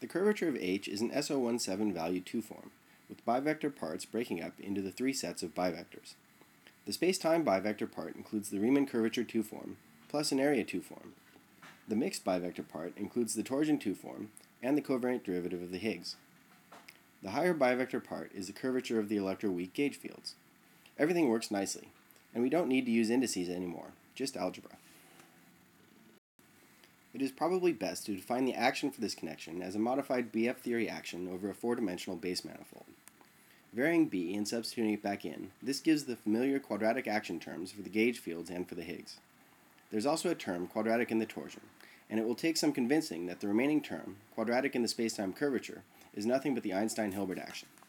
The curvature of H is an SO17 value 2 form, with bivector parts breaking up into the three sets of bivectors. The space-time bivector part includes the Riemann curvature 2 form, plus an area 2 form. The mixed bivector part includes the torsion 2 form and the covariant derivative of the Higgs. The higher bivector part is the curvature of the electroweak gauge fields. Everything works nicely, and we don't need to use indices anymore, just algebra. It is probably best to define the action for this connection as a modified BF theory action over a four-dimensional base manifold. Varying B and substituting it back in, this gives the familiar quadratic action terms for the gauge fields and for the Higgs. There's also a term, quadratic in the torsion, and it will take some convincing that the remaining term, quadratic in the spacetime curvature, is nothing but the Einstein-Hilbert action.